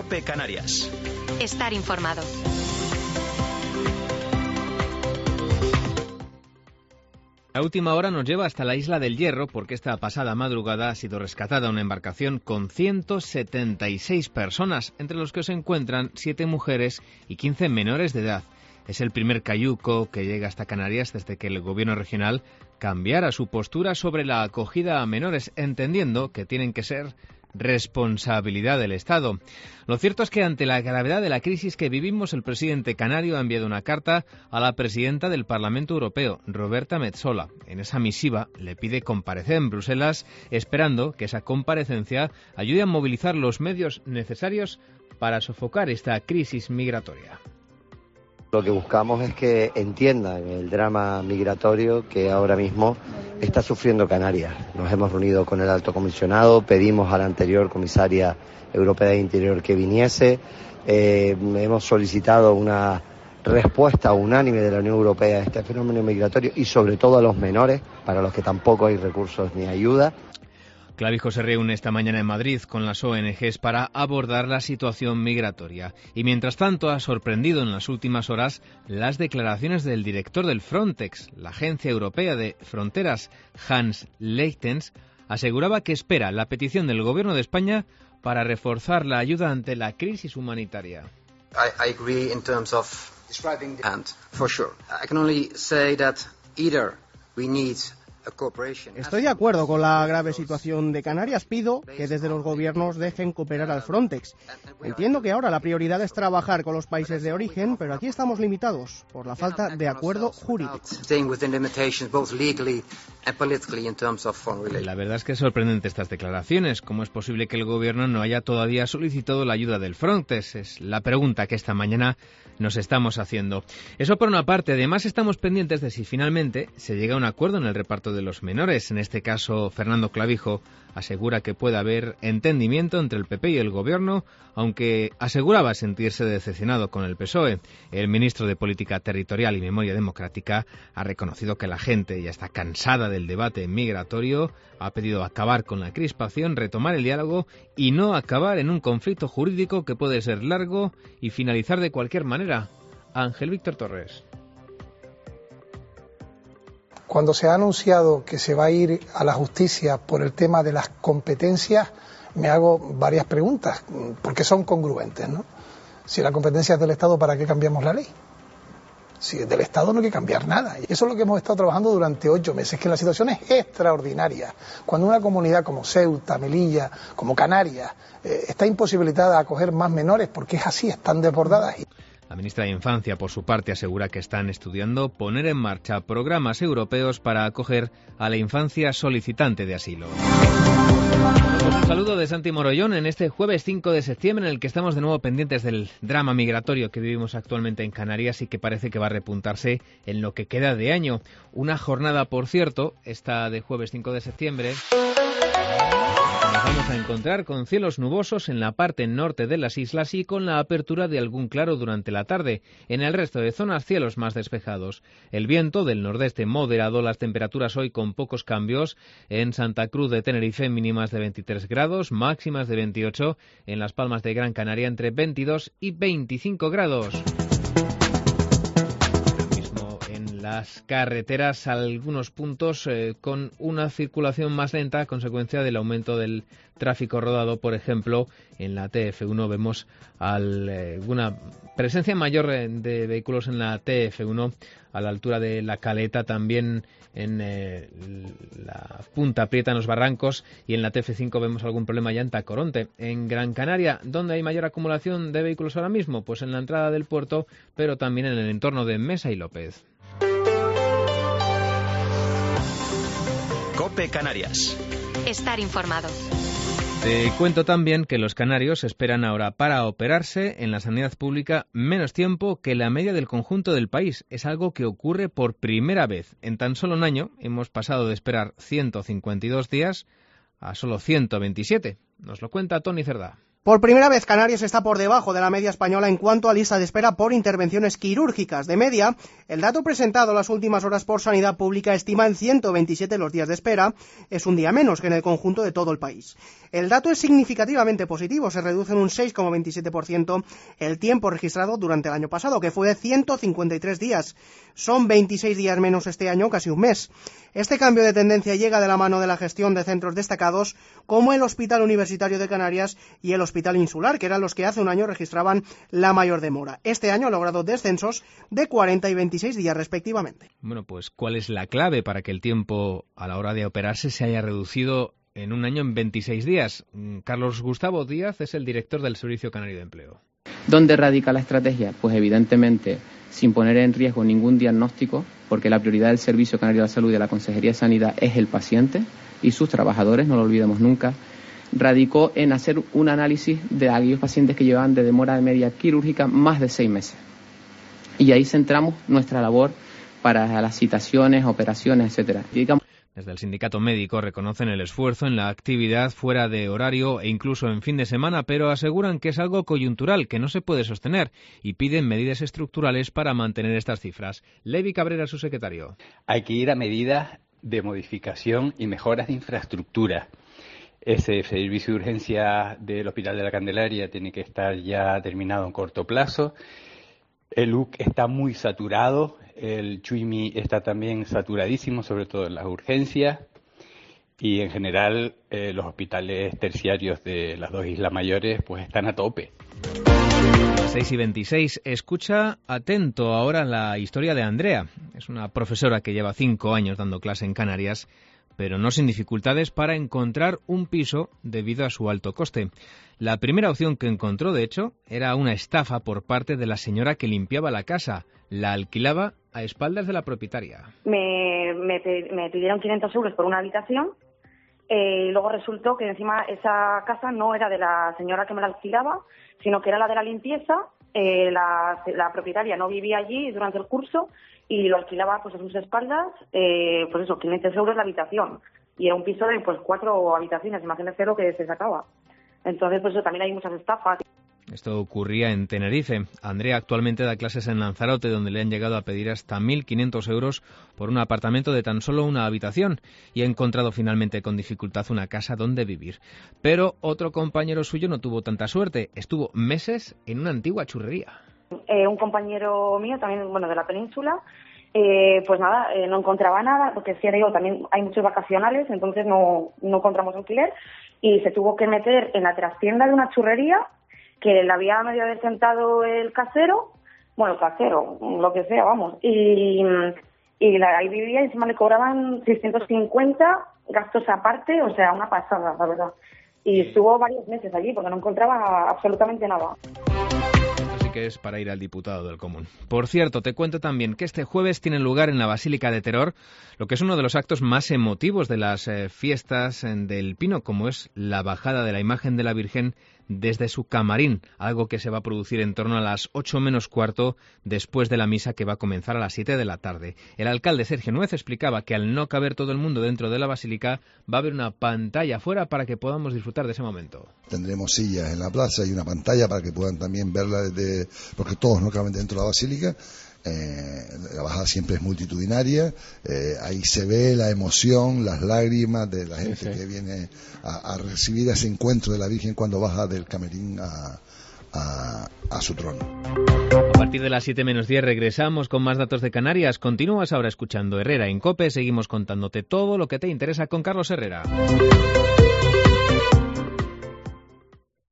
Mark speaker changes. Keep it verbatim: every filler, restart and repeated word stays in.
Speaker 1: COPE Canarias.
Speaker 2: Estar informado.
Speaker 3: La última hora nos lleva hasta la Isla del Hierro porque esta pasada madrugada ha sido rescatada una embarcación con ciento setenta y seis personas, entre los que se encuentran siete mujeres y quince menores de edad. Es el primer cayuco que llega hasta Canarias desde que el gobierno regional cambiara su postura sobre la acogida a menores, entendiendo que tienen que ser responsabilidad del Estado. Lo cierto es que ante la gravedad de la crisis que vivimos, el presidente canario ha enviado una carta a la presidenta del Parlamento Europeo, Roberta Metsola. En esa misiva le pide comparecer en Bruselas, esperando que esa comparecencia ayude a movilizar los medios necesarios para sofocar esta crisis migratoria.
Speaker 4: Lo que buscamos es que entiendan el drama migratorio que ahora mismo está sufriendo Canarias. Nos hemos reunido con el alto comisionado, pedimos a la anterior comisaria europea de Interior que viniese, eh, hemos solicitado una respuesta unánime de la Unión Europea a este fenómeno migratorio y sobre todo a los menores, para los que tampoco hay recursos ni ayuda.
Speaker 3: Clavijo se reúne esta mañana en Madrid con las O N Ges para abordar la situación migratoria. Y mientras tanto ha sorprendido en las últimas horas las declaraciones del director del Frontex, la Agencia Europea de Fronteras, Hans Leitens, aseguraba que espera la petición del Gobierno de España para reforzar la ayuda ante la crisis humanitaria.
Speaker 5: I, I agree in terms of describing the hand, for sure. I can only say that either we need
Speaker 6: Estoy de acuerdo con la grave situación de Canarias. Pido que desde los gobiernos dejen cooperar al Frontex. Entiendo que ahora la prioridad es trabajar con los países de origen, pero aquí estamos limitados por la falta de acuerdo jurídico.
Speaker 3: La verdad es que es sorprendente estas declaraciones. ¿Cómo es posible que el gobierno no haya todavía solicitado la ayuda del Frontex? Es la pregunta que esta mañana nos estamos haciendo. Eso por una parte. Además, estamos pendientes de si finalmente se llega a un acuerdo en el reparto de los menores. En este caso, Fernando Clavijo asegura que puede haber entendimiento entre el P P y el Gobierno, aunque aseguraba sentirse decepcionado con el P S O E. El ministro de Política Territorial y Memoria Democrática ha reconocido que la gente ya está cansada del debate migratorio, ha pedido acabar con la crispación, retomar el diálogo y no acabar en un conflicto jurídico que puede ser largo y finalizar de cualquier manera. Ángel Víctor Torres.
Speaker 7: Cuando se ha anunciado que se va a ir a la justicia por el tema de las competencias, me hago varias preguntas, porque son congruentes, ¿no? Si la competencia es del Estado, ¿para qué cambiamos la ley? Si es del Estado no hay que cambiar nada. Y eso es lo que hemos estado trabajando durante ocho meses, que la situación es extraordinaria. Cuando una comunidad como Ceuta, Melilla, como Canarias, eh, está imposibilitada a acoger más menores, porque es así, están desbordadas.
Speaker 3: La ministra de Infancia, por su parte, asegura que están estudiando poner en marcha programas europeos para acoger a la infancia solicitante de asilo. Pues un saludo de Santi Morollón en este jueves cinco de septiembre, en el que estamos de nuevo pendientes del drama migratorio que vivimos actualmente en Canarias y que parece que va a repuntarse en lo que queda de año. Una jornada, por cierto, esta de jueves cinco de septiembre... Nos vamos a encontrar con cielos nubosos en la parte norte de las islas y con la apertura de algún claro durante la tarde. En el resto de zonas, cielos más despejados. El viento del nordeste moderado, las temperaturas hoy con pocos cambios. En Santa Cruz de Tenerife, mínimas de veintitrés grados, máximas de veintiocho. En Las Palmas de Gran Canaria, entre veintidós y veinticinco grados. Las carreteras, algunos puntos eh, con una circulación más lenta a consecuencia del aumento del tráfico rodado. Por ejemplo, en la T F uno vemos al, eh, una presencia mayor de vehículos en la T F uno a la altura de La Caleta, también en eh, la Punta Prieta, en los Barrancos, y en la T F cinco vemos algún problema ya en Tacoronte. En Gran Canaria, ¿dónde hay mayor acumulación de vehículos ahora mismo? Pues en la entrada del puerto, pero también en el entorno de Mesa y López.
Speaker 1: COPE Canarias.
Speaker 2: Estar informado.
Speaker 3: Te cuento también que los canarios esperan ahora para operarse en la sanidad pública menos tiempo que la media del conjunto del país. Es algo que ocurre por primera vez. En tan solo un año hemos pasado de esperar ciento cincuenta y dos días a solo ciento veintisiete. Nos lo cuenta Tony Cerdá.
Speaker 6: Por primera vez, Canarias está por debajo de la media española en cuanto a lista de espera por intervenciones quirúrgicas. De media, el dato presentado las últimas horas por Sanidad Pública estima en ciento veintisiete los días de espera. Es un día menos que en el conjunto de todo el país. El dato es significativamente positivo. Se reduce en un seis coma veintisiete por ciento el tiempo registrado durante el año pasado, que fue de ciento cincuenta y tres días. Son veintiséis días menos este año, casi un mes. Este cambio de tendencia llega de la mano de la gestión de centros destacados como el Hospital Universitario de Canarias y el Hospital Insular, que eran los que hace un año registraban la mayor demora. Este año ha logrado descensos de cuarenta y veintiséis días respectivamente.
Speaker 3: Bueno, pues ¿cuál es la clave para que el tiempo a la hora de operarse se haya reducido en un año en veintiséis días? Carlos Gustavo Díaz es el director del Servicio Canario de Empleo.
Speaker 1: ¿Dónde radica la estrategia? Pues evidentemente sin poner en riesgo ningún diagnóstico, porque la prioridad del Servicio Canario de la Salud y de la Consejería de Sanidad es el paciente y sus trabajadores, no lo olvidemos nunca. Radicó en hacer un análisis de aquellos pacientes que llevaban de demora de media quirúrgica más de seis meses. Y ahí centramos nuestra labor para las citaciones, operaciones, etcétera. Digamos,
Speaker 3: Desde el sindicato médico reconocen el esfuerzo en la actividad fuera de horario e incluso en fin de semana, pero aseguran que es algo coyuntural, que no se puede sostener, y piden medidas estructurales para mantener estas cifras. Levi Cabrera, su secretario.
Speaker 8: Hay que ir a medidas de modificación y mejoras de infraestructura. Ese servicio de urgencia del Hospital de la Candelaria tiene que estar ya terminado en corto plazo. El U C está muy saturado, el Chuimi está también saturadísimo, sobre todo en las urgencias. Y en general eh, los hospitales terciarios de las dos islas mayores pues están a tope.
Speaker 3: seis y veintiséis. Escucha atento ahora la historia de Andrea. Es una profesora que lleva cinco años dando clase en Canarias, pero no sin dificultades para encontrar un piso debido a su alto coste. La primera opción que encontró, de hecho, era una estafa por parte de la señora que limpiaba la casa. La alquilaba a espaldas de la propietaria.
Speaker 9: Me, me, me pidieron quinientos euros por una habitación eh, y luego resultó que encima esa casa no era de la señora que me la alquilaba, sino que era la de la limpieza. Eh, la, la propietaria no vivía allí durante el curso y lo alquilaba pues a sus espaldas, eh, pues eso, quinientos euros la habitación. Y era un piso de pues cuatro habitaciones, imagínate lo que se sacaba. Entonces, pues eso, también hay muchas estafas.
Speaker 3: Esto ocurría en Tenerife. Andrea actualmente da clases en Lanzarote, donde le han llegado a pedir hasta mil quinientos euros por un apartamento de tan solo una habitación, y ha encontrado finalmente con dificultad una casa donde vivir. Pero otro compañero suyo no tuvo tanta suerte. Estuvo meses en una antigua churrería.
Speaker 9: Eh, un compañero mío, también bueno de la península, eh, pues nada, eh, no encontraba nada, porque sí, digo, también hay muchos vacacionales, entonces no, no encontramos alquiler, y se tuvo que meter en la trastienda de una churrería que le había medio desentado el casero, bueno, el casero, lo que sea, vamos, y, y la, ahí vivía y encima le cobraban seiscientos cincuenta gastos aparte, o sea, una pasada, la verdad. Y estuvo varios meses allí porque no encontraba absolutamente nada.
Speaker 3: Que es para ir al diputado del Común. Por cierto, te cuento también que este jueves tiene lugar en la Basílica de Teror lo que es uno de los actos más emotivos de las eh, fiestas del Pino, como es la bajada de la imagen de la Virgen desde su camarín, algo que se va a producir en torno a las ocho menos cuarto después de la misa, que va a comenzar a las siete de la tarde. El alcalde Sergio Nuez explicaba que al no caber todo el mundo dentro de la basílica, va a haber una pantalla afuera para que podamos disfrutar de ese momento.
Speaker 10: Tendremos sillas en la plaza y una pantalla para que puedan también verla desde, porque todos no caben dentro de la basílica. Eh, la bajada siempre es multitudinaria, eh, ahí se ve la emoción, las lágrimas de la gente sí, sí. que viene a, a recibir ese encuentro de la Virgen cuando baja del camerín a, a, a su trono.
Speaker 3: A partir de las siete menos diez regresamos con más datos de Canarias. Continúas ahora escuchando Herrera en COPE, seguimos contándote todo lo que te interesa con Carlos Herrera.